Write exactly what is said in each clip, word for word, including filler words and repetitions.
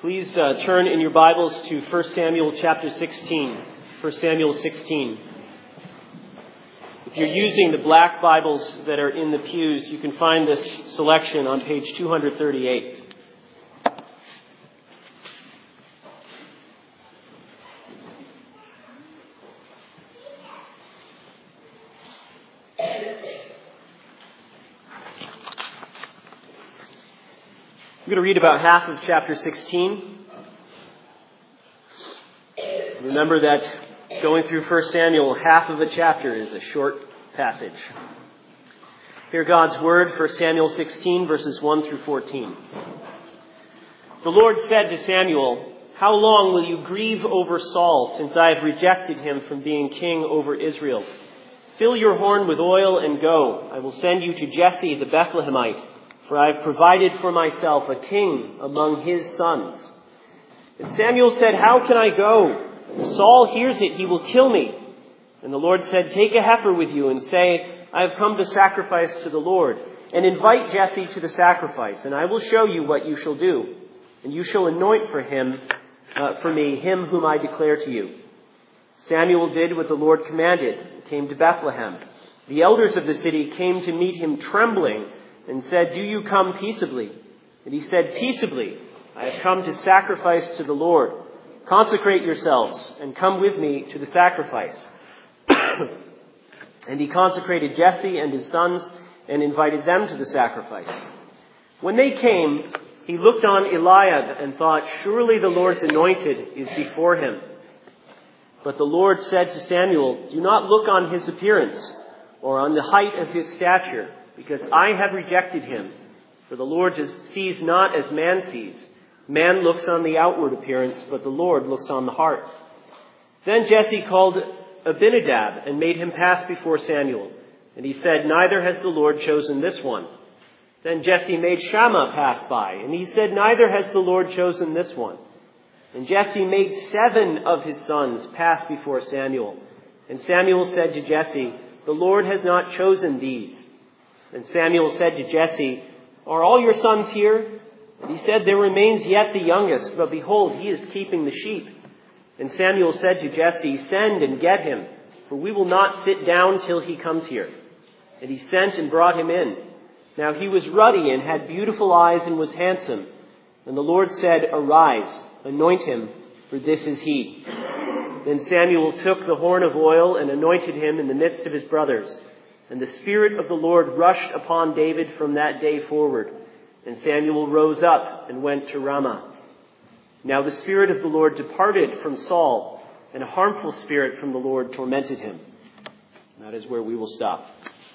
Please uh, turn in your Bibles to First Samuel chapter sixteen. First Samuel sixteen. If you're using the black Bibles that are in the pews, you can find this selection on page two thirty-eight. I'm going to read about half of chapter sixteen. Remember that going through First Samuel, half of a chapter is a short passage. Hear God's word, First Samuel sixteen, verses one through fourteen. The Lord said to Samuel, "How long will you grieve over Saul, since I have rejected him from being king over Israel? Fill your horn with oil and go. I will send you to Jesse the Bethlehemite, for I have provided for myself a king among his sons." And Samuel said, "How can I go? If Saul hears it, he will kill me." And the Lord said, "Take a heifer with you and say, I have come to sacrifice to the Lord. And invite Jesse to the sacrifice, and I will show you what you shall do. And you shall anoint for him, uh, for me, him whom I declare to you." Samuel did what the Lord commanded and came to Bethlehem. The elders of the city came to meet him trembling and said, "Do you come peaceably?" And he said, "Peaceably, I have come to sacrifice to the Lord. Consecrate yourselves and come with me to the sacrifice." And he consecrated Jesse and his sons and invited them to the sacrifice. When they came, he looked on Eliab and thought, "Surely the Lord's anointed is before him." But the Lord said to Samuel, "Do not look on his appearance or on the height of his stature, because I have rejected him. For the Lord sees not as man sees. Man looks on the outward appearance, but the Lord looks on the heart." Then Jesse called Abinadab and made him pass before Samuel. And he said, "Neither has the Lord chosen this one." Then Jesse made Shammah pass by, and he said, "Neither has the Lord chosen this one." And Jesse made seven of his sons pass before Samuel. And Samuel said to Jesse, "The Lord has not chosen these." And Samuel said to Jesse, "Are all your sons here?" And he said, "There remains yet the youngest, but behold, he is keeping the sheep." And Samuel said to Jesse, "Send and get him, for we will not sit down till he comes here." And he sent and brought him in. Now he was ruddy and had beautiful eyes and was handsome. And the Lord said, "Arise, anoint him, for this is he." Then Samuel took the horn of oil and anointed him in the midst of his brothers. And the Spirit of the Lord rushed upon David from that day forward. And Samuel rose up and went to Ramah. Now the Spirit of the Lord departed from Saul, and a harmful spirit from the Lord tormented him. And that is where we will stop.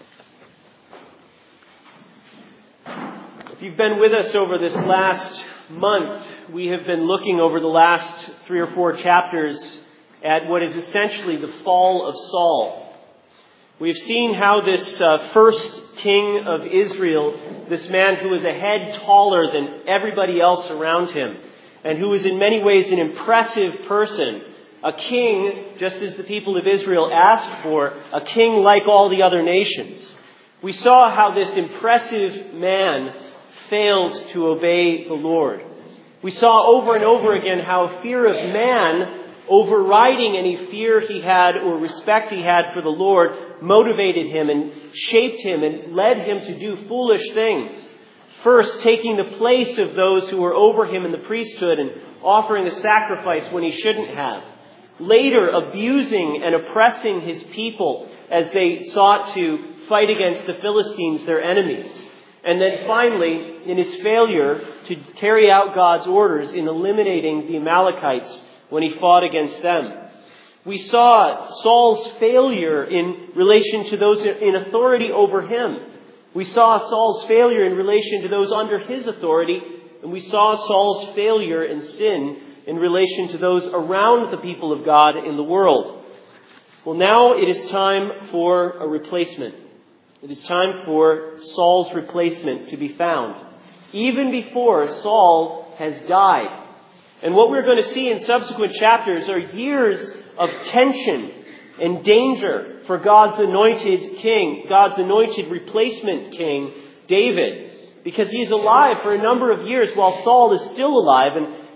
If you've been with us over this last month, we have been looking over the last three or four chapters at what is essentially the fall of Saul. We've seen how this uh, first king of Israel, this man who was a head taller than everybody else around him, and who was in many ways an impressive person, a king, just as the people of Israel asked for, a king like all the other nations. We saw how this impressive man failed to obey the Lord. We saw over and over again how fear of man, overriding any fear he had or respect he had for the Lord, motivated him and shaped him and led him to do foolish things. First, taking the place of those who were over him in the priesthood and offering a sacrifice when he shouldn't have. Later, abusing and oppressing his people as they sought to fight against the Philistines, their enemies. And then finally, in his failure to carry out God's orders in eliminating the Amalekites when he fought against them. We saw Saul's failure in relation to those in authority over him. We saw Saul's failure in relation to those under his authority. And we saw Saul's failure and sin in relation to those around the people of God in the world. Well, now it is time for a replacement. It is time for Saul's replacement to be found, even before Saul has died. And what we're going to see in subsequent chapters are years of tension and danger for God's anointed king, God's anointed replacement king, David, because he is alive for a number of years while Saul is still alive. And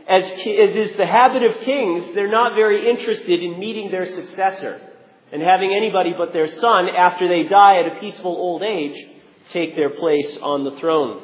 as, as is the habit of kings, they're not very interested in meeting their successor and having anybody but their son, after they die at a peaceful old age, take their place on the throne.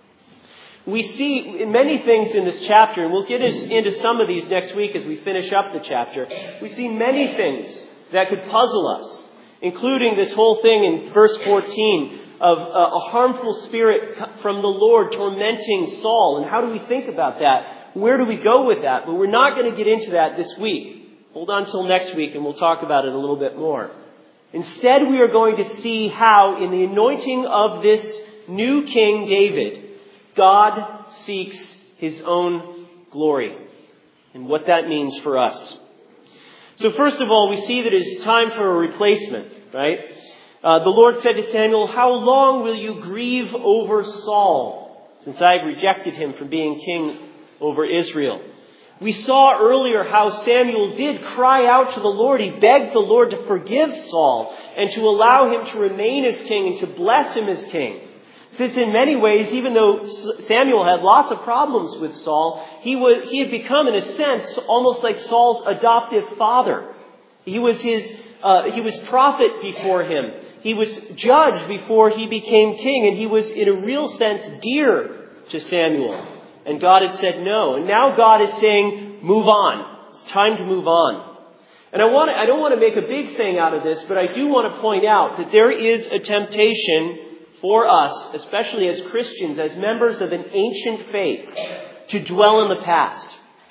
We see many things in this chapter, and we'll get into some of these next week as we finish up the chapter. We see many things that could puzzle us, including this whole thing in verse fourteen of a harmful spirit from the Lord tormenting Saul. And how do we think about that? Where do we go with that? But we're not going to get into that this week. Hold on till next week and we'll talk about it a little bit more. Instead, we are going to see how in the anointing of this new King David, God seeks his own glory and what that means for us. So first of all, we see that it's time for a replacement, right? Uh, the Lord said to Samuel, "How long will you grieve over Saul, since I have rejected him from being king over Israel?" We saw earlier how Samuel did cry out to the Lord. He begged the Lord to forgive Saul and to allow him to remain as king and to bless him as king. Since in many ways, even though Samuel had lots of problems with Saul, he was, he had become, in a sense, almost like Saul's adoptive father. He was his, uh, he was prophet before him. He was judge before he became king, and he was, in a real sense, dear to Samuel. And God had said no. And now God is saying, move on. It's time to move on. And I want to, I don't want to make a big thing out of this, but I do want to point out that there is a temptation for us, especially as Christians, as members of an ancient faith, to dwell in the past.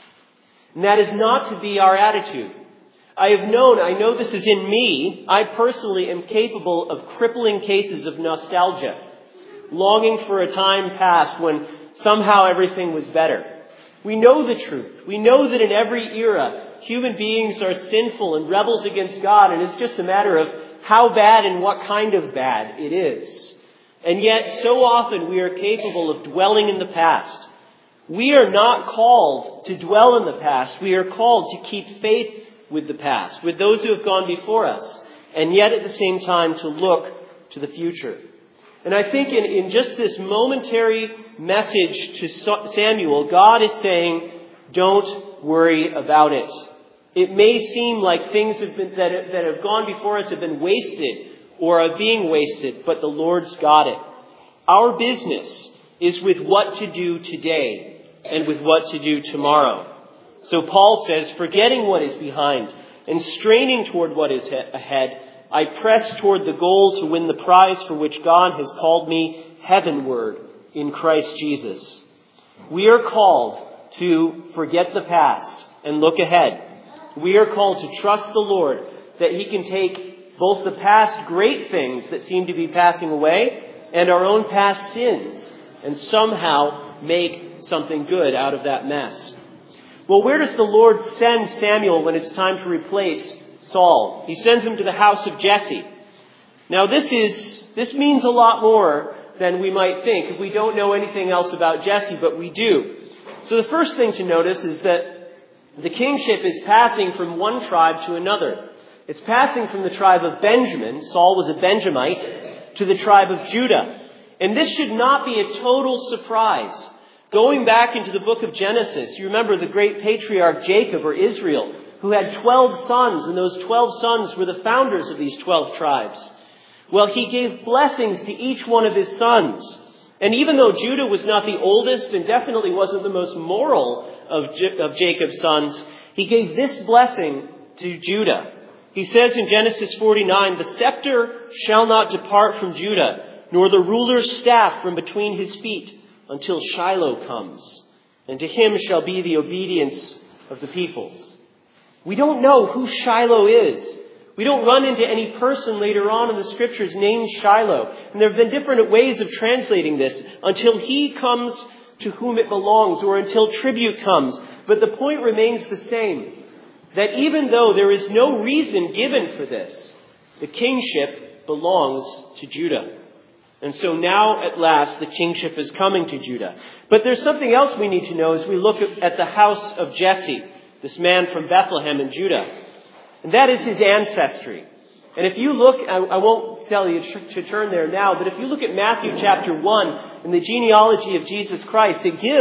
And that is not to be our attitude. I have known, I know this is in me, I personally am capable of crippling cases of nostalgia, longing for a time past when somehow everything was better. We know the truth. We know that in every era, human beings are sinful and rebels against God, and it's just a matter of how bad and what kind of bad it is. And yet, so often we are capable of dwelling in the past. We are not called to dwell in the past. We are called to keep faith with the past, with those who have gone before us, and yet at the same time to look to the future. And I think in, in just this momentary message to Samuel, God is saying, don't worry about it. It may seem like things have been, that, that have gone before us have been wasted or are being wasted, but the Lord's got it. Our business is with what to do today and with what to do tomorrow. So Paul says, forgetting what is behind and straining toward what is ahead, I press toward the goal to win the prize for which God has called me heavenward in Christ Jesus. We are called to forget the past and look ahead. We are called to trust the Lord that He can take both the past great things that seem to be passing away and our own past sins and somehow make something good out of that mess. Well, where does the Lord send Samuel when it's time to replace Saul? He sends him to the house of Jesse. Now this is, this means a lot more than we might think if we don't know anything else about Jesse, but we do. So the first thing to notice is that the kingship is passing from one tribe to another. It's passing from the tribe of Benjamin, Saul was a Benjamite, to the tribe of Judah. And this should not be a total surprise. Going back into the book of Genesis, you remember the great patriarch Jacob or Israel, who had twelve sons, and those twelve sons were the founders of these twelve tribes. Well, he gave blessings to each one of his sons. And even though Judah was not the oldest and definitely wasn't the most moral of, J- of Jacob's sons, he gave this blessing to Judah. He says in Genesis forty-nine, the scepter shall not depart from Judah, nor the ruler's staff from between his feet, until Shiloh comes, and to him shall be the obedience of the peoples. We don't know who Shiloh is. We don't run into any person later on in the scriptures named Shiloh. And there have been different ways of translating this, until he comes to whom it belongs, or until tribute comes. But the point remains the same, that even though there is no reason given for this, the kingship belongs to Judah. And so now, at last, the kingship is coming to Judah. But there's something else we need to know as we look at the house of Jesse, this man from Bethlehem in Judah. And that is his ancestry. And if you look, I, I won't tell you to turn there now, but if you look at Matthew chapter one and the genealogy of Jesus Christ, it gives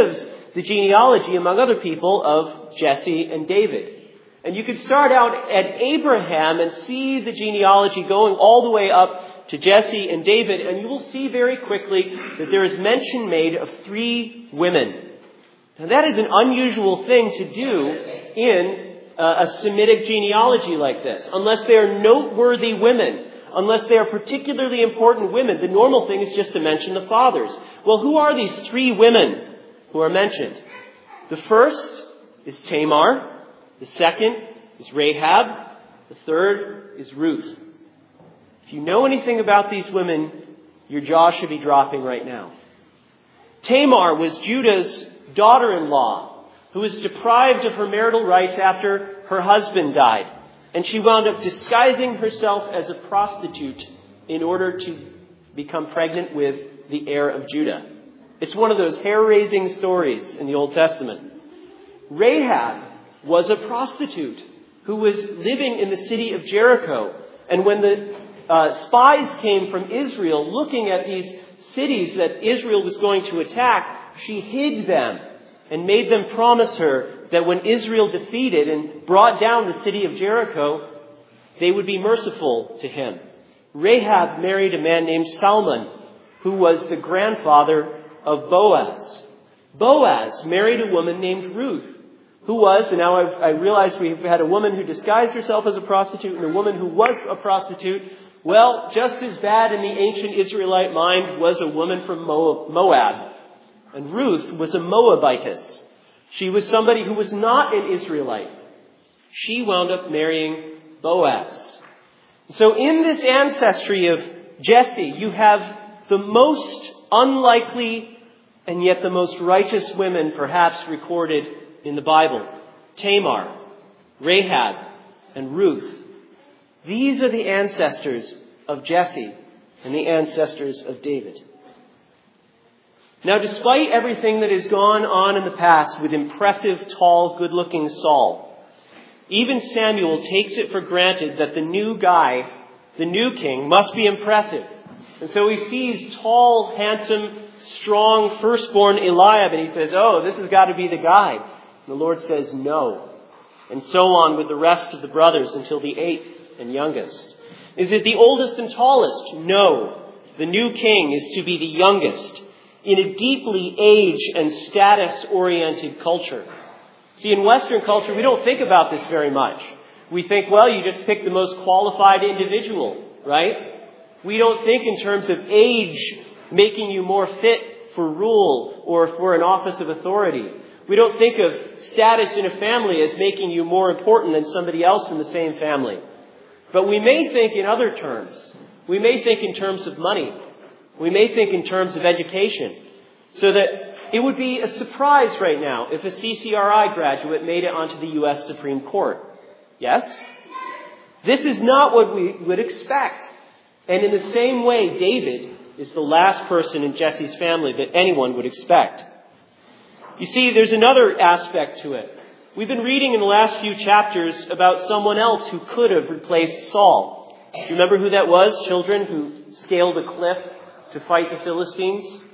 the genealogy, among other people, of Jesse and David. And you could start out at Abraham and see the genealogy going all the way up to Jesse and David, and you will see very quickly that there is mention made of three women. Now that is an unusual thing to do in uh, a Semitic genealogy like this. Unless they are noteworthy women, unless they are particularly important women, the normal thing is just to mention the fathers. Well, who are these three women who are mentioned? The first is Tamar. The second is Rahab. The third is Ruth. If you know anything about these women, your jaw should be dropping right now. Tamar was Judah's daughter-in-law who was deprived of her marital rights after her husband died. And she wound up disguising herself as a prostitute in order to become pregnant with the heir of Judah. It's one of those hair-raising stories in the Old Testament. Rahab was a prostitute who was living in the city of Jericho. And when the uh, spies came from Israel looking at these cities that Israel was going to attack, she hid them and made them promise her that when Israel defeated and brought down the city of Jericho, they would be merciful to him. Rahab married a man named Salmon, who was the grandfather of Boaz. Boaz married a woman named Ruth, who was, and now I've, I realize we've had a woman who disguised herself as a prostitute and a woman who was a prostitute. Well, just as bad in the ancient Israelite mind was a woman from Moab. And Ruth was a Moabitess. She was somebody who was not an Israelite. She wound up marrying Boaz. So in this ancestry of Jesse, you have the most unlikely and yet the most righteous women perhaps recorded in the Bible. Tamar, Rahab, and Ruth. These are the ancestors of Jesse and the ancestors of David. Now, despite everything that has gone on in the past with impressive, tall, good-looking Saul, even Samuel takes it for granted that the new guy, the new king, must be impressive. And so he sees tall, handsome, strong, firstborn Eliab, and he says, oh, this has got to be the guy. And the Lord says no. And so on with the rest of the brothers until the eighth and youngest. Is it the oldest and tallest? No. The new king is to be the youngest in a deeply age and status-oriented culture. See, in Western culture, we don't think about this very much. We think, well, you just pick the most qualified individual, right? We don't think in terms of age making you more fit for rule or for an office of authority. We don't think of status in a family as making you more important than somebody else in the same family. But we may think in other terms. We may think in terms of money. We may think in terms of education. So that it would be a surprise right now if a C C R I graduate made it onto the U S Supreme Court. Yes? This is not what we would expect. And in the same way, David is the last person in Jesse's family that anyone would expect. You see, there's another aspect to it. We've been reading in the last few chapters about someone else who could have replaced Saul. Do you remember who that was, children, who scaled a cliff to fight the Philistines?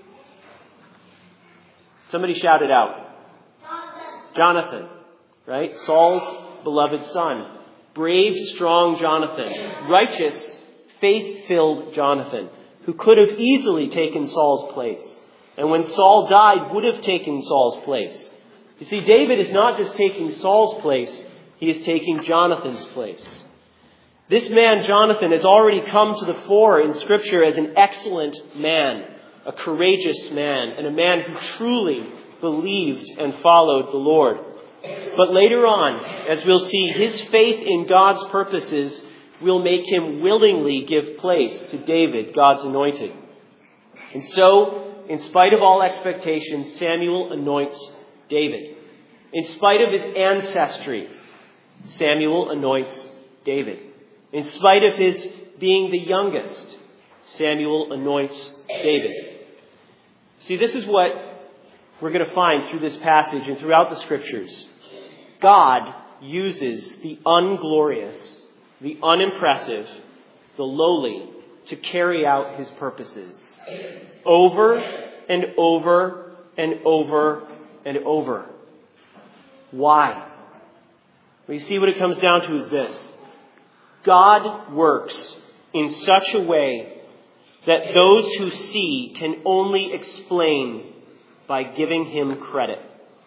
Somebody shouted out. Jonathan. Jonathan, right? Saul's beloved son. Brave, strong Jonathan. Righteous, faith-filled Jonathan, who could have easily taken Saul's place. And when Saul died, would have taken Saul's place. You see, David is not just taking Saul's place, he is taking Jonathan's place. This man, Jonathan, has already come to the fore in Scripture as an excellent man, a courageous man, and a man who truly believed and followed the Lord. But later on, as we'll see, his faith in God's purposes will make him willingly give place to David, God's anointed. And so, in spite of all expectations, Samuel anoints David. In spite of his ancestry, Samuel anoints David. In spite of his being the youngest, Samuel anoints David. See, this is what we're going to find through this passage and throughout the Scriptures. God uses the unglorious, the unimpressive, the lowly to carry out his purposes. Over and over and over and over. Why? Well, you see, what it comes down to is this. God works in such a way that those who see can only explain by giving him credit.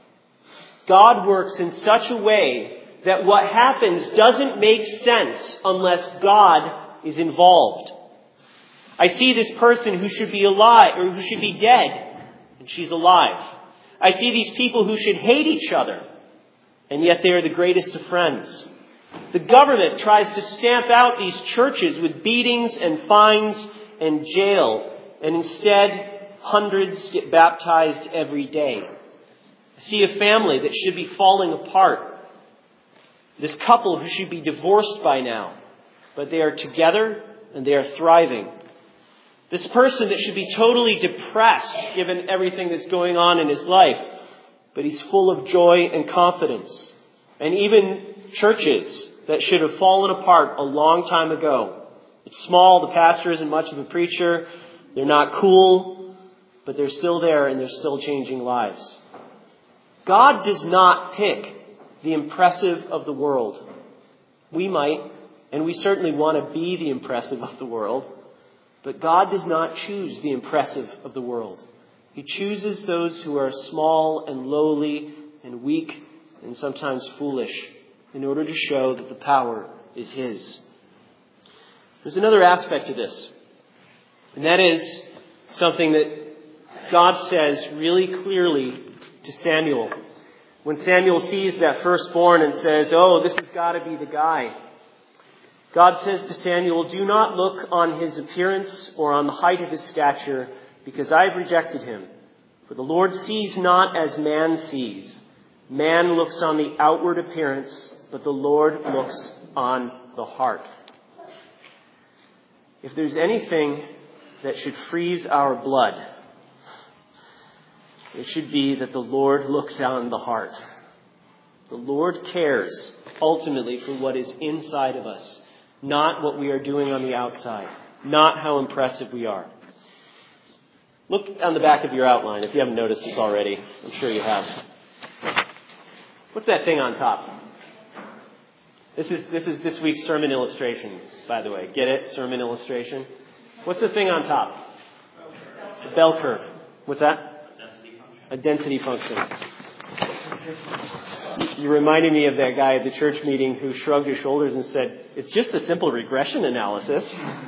God works in such a way that what happens doesn't make sense unless God is involved. I see this person who should be alive, or who should be dead, and she's alive. I see these people who should hate each other, and yet they are the greatest of friends. The government tries to stamp out these churches with beatings and fines and jail, and instead hundreds get baptized every day. I see a family that should be falling apart. This couple who should be divorced by now, but they are together and they are thriving. This person that should be totally depressed given everything that's going on in his life, but he's full of joy and confidence. And even churches that should have fallen apart a long time ago. It's small, the pastor isn't much of a preacher, they're not cool, but they're still there and they're still changing lives. God does not pick the impressive of the world. We might, and we certainly want to be the impressive of the world, but God does not choose the impressive of the world. He chooses those who are small and lowly and weak and sometimes foolish in order to show that the power is his. There's another aspect to this, and that is something that God says really clearly to Samuel. When Samuel sees that firstborn and says, oh, this has got to be the guy. God says to Samuel, do not look on his appearance or on the height of his stature, because I have rejected him. For the Lord sees not as man sees. Man looks on the outward appearance, but the Lord looks on the heart. If there's anything that should freeze our blood, it should be that the Lord looks on the heart. The Lord cares ultimately for what is inside of us, not what we are doing on the outside, not how impressive we are. Look on the back of your outline if you haven't noticed this already. I'm sure you have. What's that thing on top? This is this is this week's sermon illustration, by the way. Get it? Sermon illustration. What's the thing on top? The bell curve. What's that? A density function. You reminded me of that guy at the church meeting who shrugged his shoulders and said, it's just a simple regression analysis.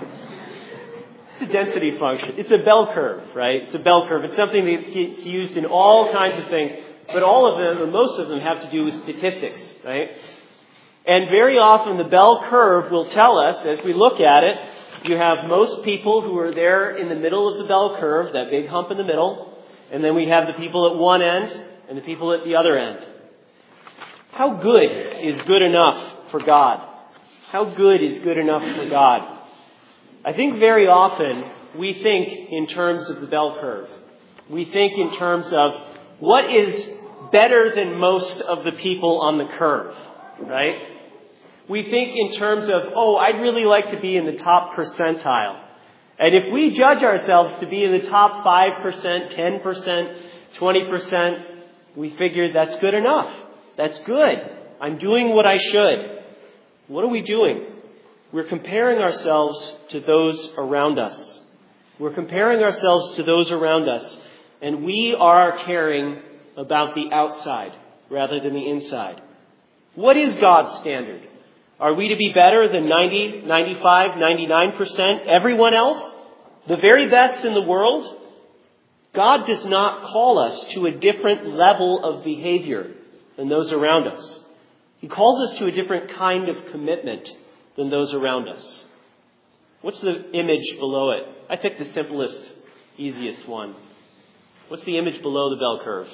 It's a density function. It's a bell curve, right? It's a bell curve. It's something that's used in all kinds of things, but all of them, or most of them, have to do with statistics, right? And very often the bell curve will tell us, as we look at it, you have most people who are there in the middle of the bell curve, that big hump in the middle, and then we have the people at one end and the people at the other end. How good is good enough for God? How good is good enough for God? I think very often we think in terms of the bell curve. We think in terms of what is better than most of the people on the curve, right? We think in terms of, oh, I'd really like to be in the top percentile. And if we judge ourselves to be in the top five percent, ten percent, twenty percent, we figure that's good enough. That's good. I'm doing what I should. What are we doing? We're comparing ourselves to those around us. We're comparing ourselves to those around us, and we are caring about the outside rather than the inside. What is God's standard? Are we to be better than ninety, ninety-five, ninety-nine percent everyone else? The very best in the world? God does not call us to a different level of behavior than those around us. He calls us to a different kind of commitment than those around us. What's the image below it? I picked the simplest, easiest one. What's the image below the bell curve?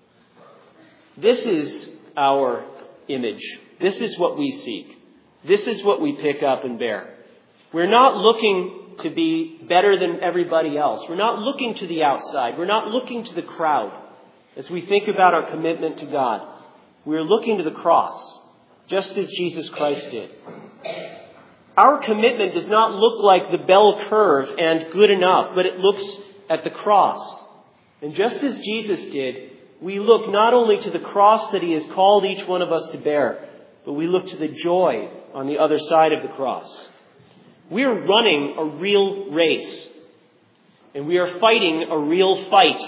This is our image. This is what we seek. This is what we pick up and bear. We're not looking to be better than everybody else. We're not looking to the outside. We're not looking to the crowd. As we think about our commitment to God, we're looking to the cross, just as Jesus Christ did. Our commitment does not look like the bell curve and good enough, but it looks at the cross. And just as Jesus did, we look not only to the cross that he has called each one of us to bear, but we look to the joy on the other side of the cross. We are running a real race, and we are fighting a real fight,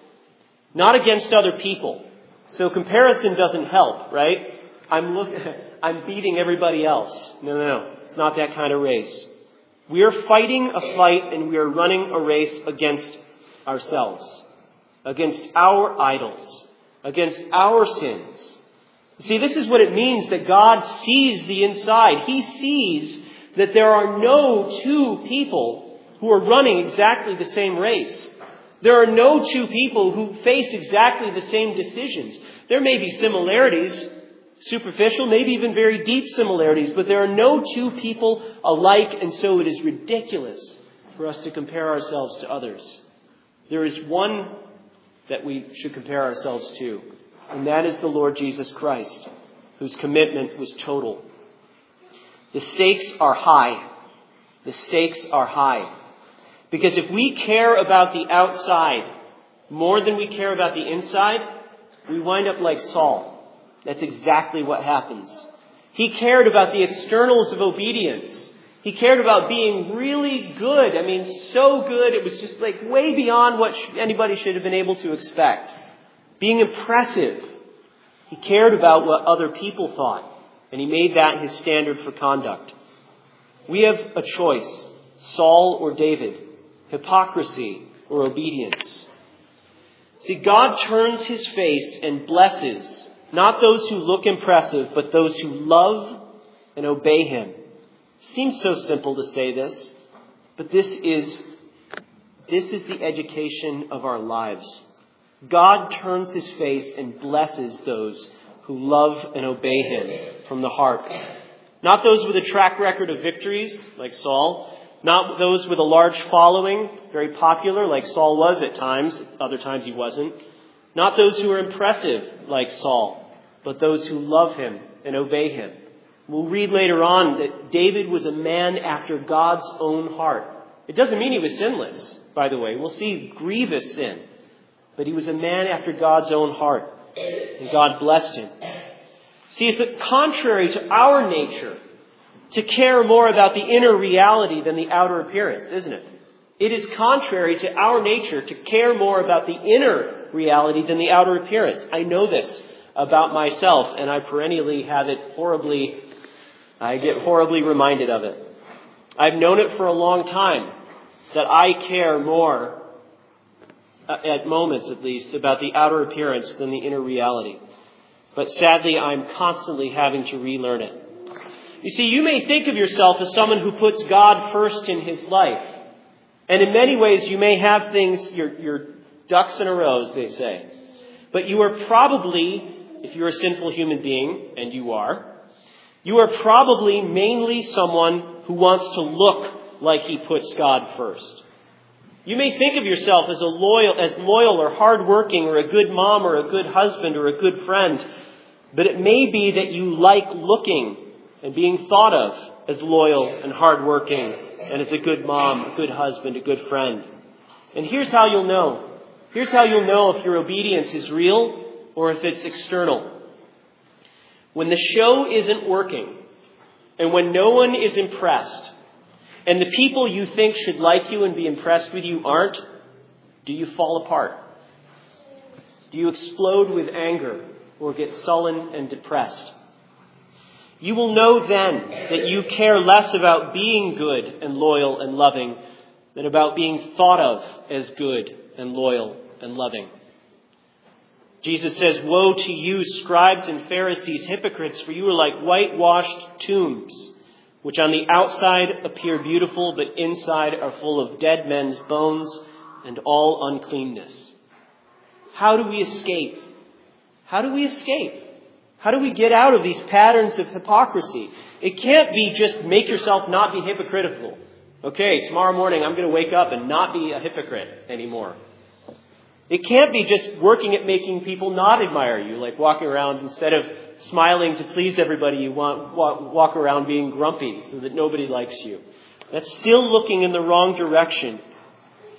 not against other people. So comparison doesn't help, right? I'm look, I'm beating everybody else. No, no, no. It's not that kind of race. We are fighting a fight and we are running a race against ourselves, against our idols, against our sins. See, this is what it means that God sees the inside. He sees that there are no two people who are running exactly the same race. There are no two people who face exactly the same decisions. There may be similarities, superficial, maybe even very deep similarities, but there are no two people alike, and so it is ridiculous for us to compare ourselves to others. There is one that we should compare ourselves to, and that is the Lord Jesus Christ, whose commitment was total. The stakes are high. The stakes are high. Because if we care about the outside more than we care about the inside, we wind up like Saul. That's exactly what happens. He cared about the externals of obedience. He cared about being really good. I mean, so good. It was just like way beyond what anybody should have been able to expect. Being impressive. He cared about what other people thought. And he made that his standard for conduct. We have a choice. Saul or David. Hypocrisy or obedience. See, God turns his face and blesses not those who look impressive, but those who love and obey him. Seems so simple to say this, but this is, this is the education of our lives. God turns his face and blesses those who love and obey him from the heart. Not those with a track record of victories, like Saul. Not those with a large following, very popular, like Saul was at times. Other times he wasn't. Not those who are impressive, like Saul, but those who love him and obey him. We'll read later on that David was a man after God's own heart. It doesn't mean he was sinless, by the way. We'll see grievous sin. But he was a man after God's own heart. And God blessed him. See, it's contrary to our nature to care more about the inner reality than the outer appearance, isn't it? It is contrary to our nature to care more about the inner reality than the outer appearance. I know this about myself, and I perennially have it horribly, I get horribly reminded of it. I've known it for a long time, that I care more, at moments at least, about the outer appearance than the inner reality. But sadly, I'm constantly having to relearn it. You see, you may think of yourself as someone who puts God first in his life. And in many ways, you may have things, your, your ducks in a row, as they say. But you are probably, if you're a sinful human being, and you are, you are probably mainly someone who wants to look like he puts God first. You may think of yourself as a loyal, as loyal or hardworking or a good mom or a good husband or a good friend. But it may be that you like looking and being thought of as loyal and hardworking and as a good mom, a good husband, a good friend. And here's how you'll know. Here's how you'll know if your obedience is real or if it's external. When the show isn't working and when no one is impressed and the people you think should like you and be impressed with you aren't, do you fall apart? Do you explode with anger or get sullen and depressed? You will know then that you care less about being good and loyal and loving than about being thought of as good and loyal and loving. Jesus says, "Woe to you, scribes and Pharisees, hypocrites, for you are like whitewashed tombs, which on the outside appear beautiful, but inside are full of dead men's bones and all uncleanness." How do we escape? How do we escape? How do we get out of these patterns of hypocrisy? It can't be just make yourself not be hypocritical. Okay, tomorrow morning I'm going to wake up and not be a hypocrite anymore. It can't be just working at making people not admire you, like walking around instead of smiling to please everybody, you want walk, walk around being grumpy so that nobody likes you. That's still looking in the wrong direction.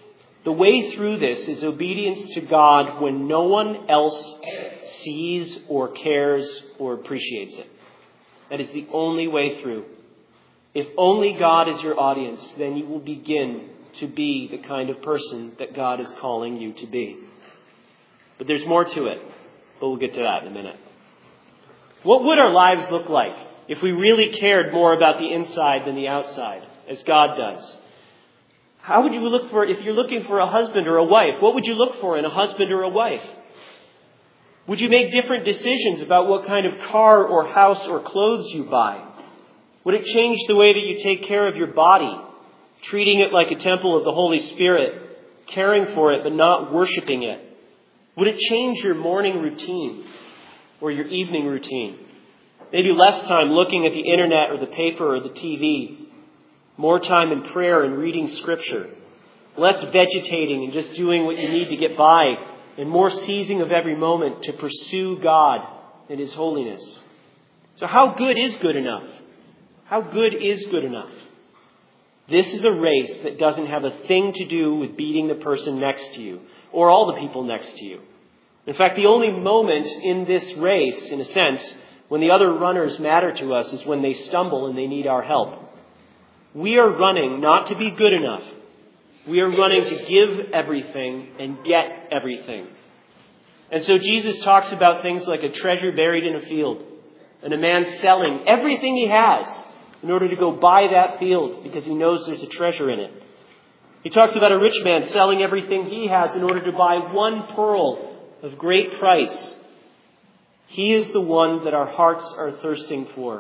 The way through this is obedience to God when no one else sees or cares or appreciates it. That is the only way through. If only God is your audience, then you will begin to be the kind of person that God is calling you to be. But there's more to it, but we'll get to that in a minute. What would our lives look like if we really cared more about the inside than the outside, as God does? How would you look for, if you're looking for a husband or a wife, what would you look for in a husband or a wife? Would you make different decisions about what kind of car or house or clothes you buy? Would it change the way that you take care of your body, treating it like a temple of the Holy Spirit, caring for it but not worshiping it? Would it change your morning routine or your evening routine? Maybe less time looking at the internet or the paper or the T V. More time in prayer and reading Scripture. Less vegetating and just doing what you need to get by. And more seizing of every moment to pursue God and His holiness. So how good is good enough? How good is good enough? This is a race that doesn't have a thing to do with beating the person next to you or all the people next to you. In fact, the only moment in this race, in a sense, when the other runners matter to us is when they stumble and they need our help. We are running not to be good enough. We are running to give everything and get everything. And so Jesus talks about things like a treasure buried in a field and a man selling everything he has in order to go buy that field because he knows there's a treasure in it. He talks about a rich man selling everything he has in order to buy one pearl of great price. He is the one that our hearts are thirsting for.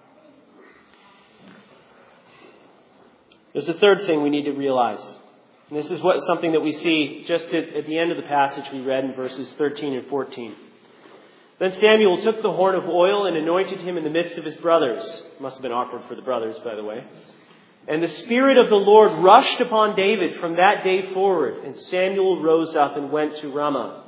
There's a third thing we need to realize. And this is what something that we see just at, at the end of the passage we read in verses thirteen and fourteen. Then Samuel took the horn of oil and anointed him in the midst of his brothers. Must have been awkward for the brothers, by the way. And the Spirit of the Lord rushed upon David from that day forward, and Samuel rose up and went to Ramah.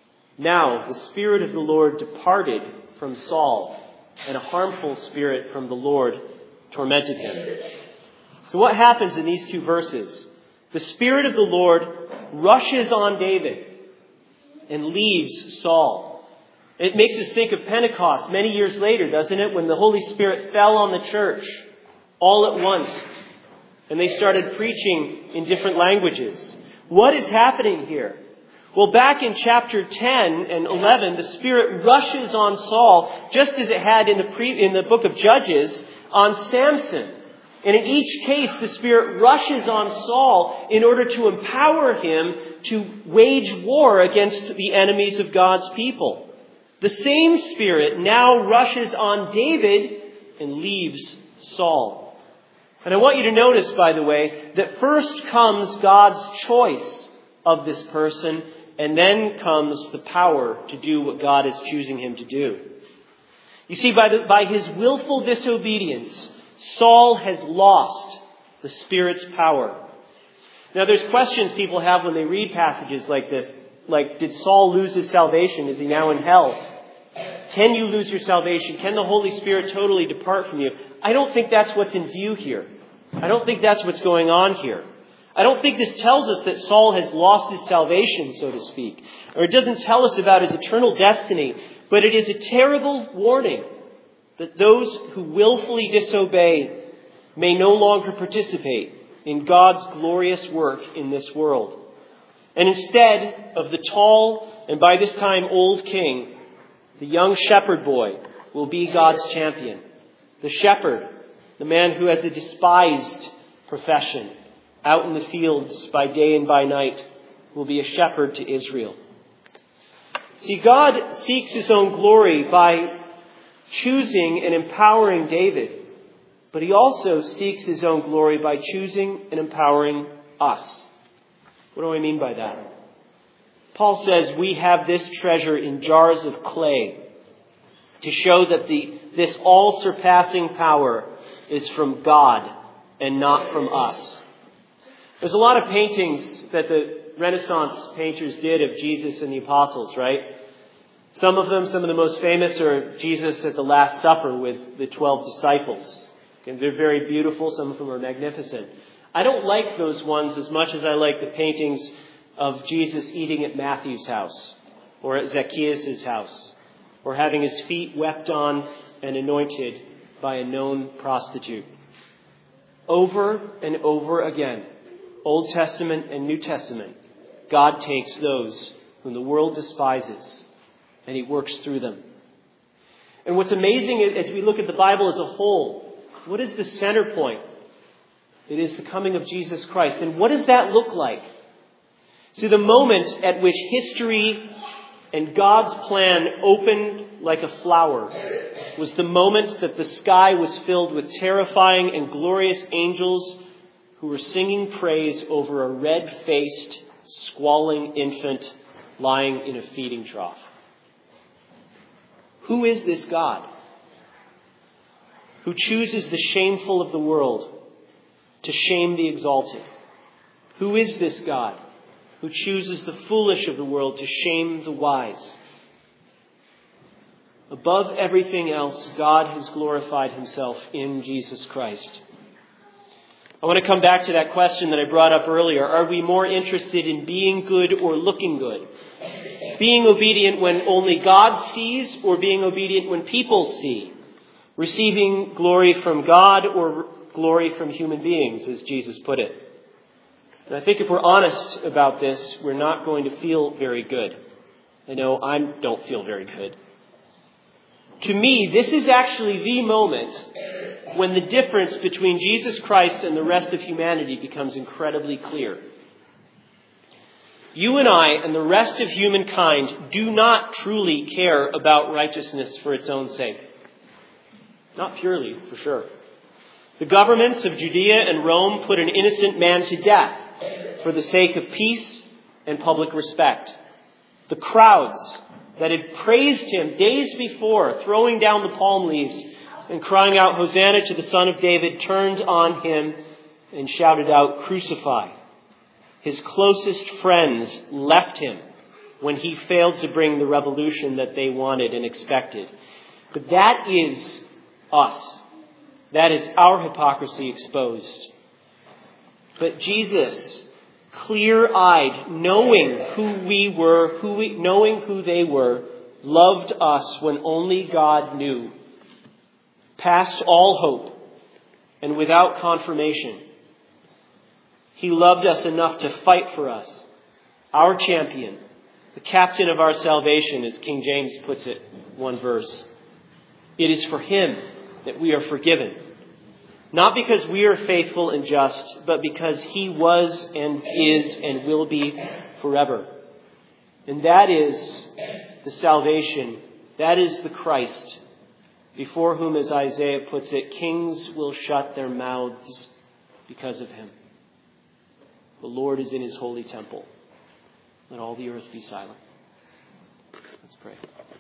Now the Spirit of the Lord departed from Saul, and a harmful spirit from the Lord tormented him. So what happens in these two verses? The Spirit of the Lord rushes on David and leaves Saul. It makes us think of Pentecost many years later, doesn't it? When the Holy Spirit fell on the church all at once. And they started preaching in different languages. What is happening here? Well, back in chapter ten and eleven, the Spirit rushes on Saul, just as it had in the, pre- in the book of Judges on Samson. And in each case, the Spirit rushes on Saul in order to empower him to wage war against the enemies of God's people. The same Spirit now rushes on David and leaves Saul. And I want you to notice, by the way, that first comes God's choice of this person, and then comes the power to do what God is choosing him to do. You see, by, the, by his willful disobedience, Saul has lost the Spirit's power. Now, there's questions people have when they read passages like this. Like, did Saul lose his salvation? Is he now in hell? Can you lose your salvation? Can the Holy Spirit totally depart from you? I don't think that's what's in view here. I don't think that's what's going on here. I don't think this tells us that Saul has lost his salvation, so to speak. Or it doesn't tell us about his eternal destiny. But it is a terrible warning that those who willfully disobey may no longer participate in God's glorious work in this world. And instead of the tall and by this time old king, the young shepherd boy will be God's champion. The shepherd, the man who has a despised profession, out in the fields by day and by night, will be a shepherd to Israel. See, God seeks his own glory by choosing and empowering David, but he also seeks his own glory by choosing and empowering us. What do I mean by that? Paul says we have this treasure in jars of clay to show that the this all-surpassing power is from God and not from us. There's a lot of paintings that the Renaissance painters did of Jesus and the apostles, right? Some of them, some of the most famous, are Jesus at the Last Supper with the twelve disciples. And they're very beautiful. Some of them are magnificent. I don't like those ones as much as I like the paintings of Jesus eating at Matthew's house or at Zacchaeus' house or having his feet wept on and anointed by a known prostitute. Over and over again, Old Testament and New Testament, God takes those whom the world despises and he works through them. And what's amazing as we look at the Bible as a whole, what is the center point? It is the coming of Jesus Christ. And what does that look like? See, the moment at which history and God's plan opened like a flower was the moment that the sky was filled with terrifying and glorious angels who were singing praise over a red-faced, squalling infant lying in a feeding trough. Who is this God who chooses the shameful of the world to shame the exalted? Who is this God who chooses the foolish of the world to shame the wise? Above everything else, God has glorified himself in Jesus Christ. I want to come back to that question that I brought up earlier. Are we more interested in being good or looking good? Being obedient when only God sees, or being obedient when people see? Receiving glory from God or glory from human beings, as Jesus put it. And I think if we're honest about this, we're not going to feel very good. I know I don't feel very good. To me, this is actually the moment when the difference between Jesus Christ and the rest of humanity becomes incredibly clear. You and I and the rest of humankind do not truly care about righteousness for its own sake. Not purely, for sure. The governments of Judea and Rome put an innocent man to death for the sake of peace and public respect. The crowds that had praised him days before, throwing down the palm leaves and crying out, "Hosanna to the Son of David," turned on him and shouted out, "Crucify." His closest friends left him when he failed to bring the revolution that they wanted and expected. But that is us. That is our hypocrisy exposed. But Jesus, clear-eyed, knowing who we were, who we, knowing who they were, loved us when only God knew, past all hope and without confirmation. He loved us enough to fight for us, our champion, the captain of our salvation, as King James puts it, one verse. It is for him that we are forgiven. Not because we are faithful and just, but because he was and is and will be forever. And that is the salvation. That is the Christ, before whom, as Isaiah puts it, kings will shut their mouths because of him. The Lord is in his holy temple. Let all the earth be silent. Let's pray.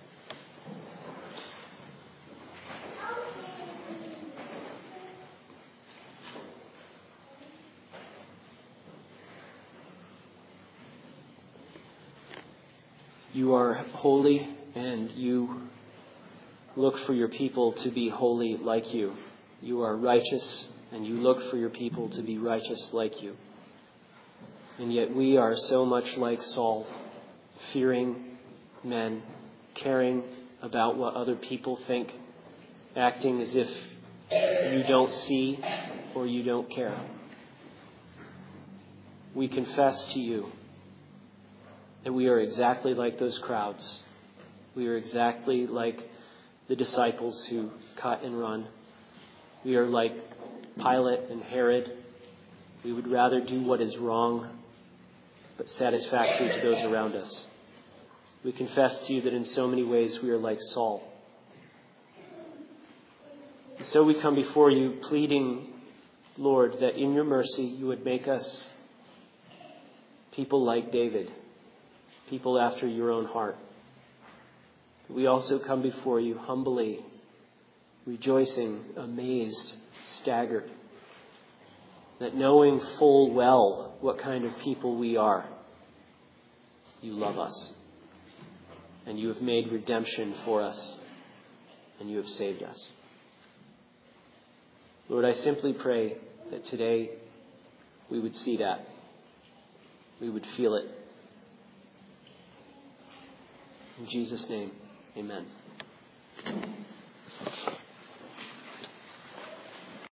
You are holy, and you look for your people to be holy like you. You are righteous, and you look for your people to be righteous like you. And yet we are so much like Saul, fearing men, caring about what other people think, acting as if you don't see or you don't care. We confess to you that we are exactly like those crowds. We are exactly like the disciples who cut and run. We are like Pilate and Herod. We would rather do what is wrong, but satisfactory to those around us. We confess to you that in so many ways we are like Saul. And so we come before you pleading, Lord, that in your mercy you would make us people like David, people after your own heart. We also come before you humbly, rejoicing, amazed, staggered, that knowing full well what kind of people we are, you love us. And you have made redemption for us. And you have saved us. Lord, I simply pray that today we would see that. We would feel it. In Jesus' name, amen.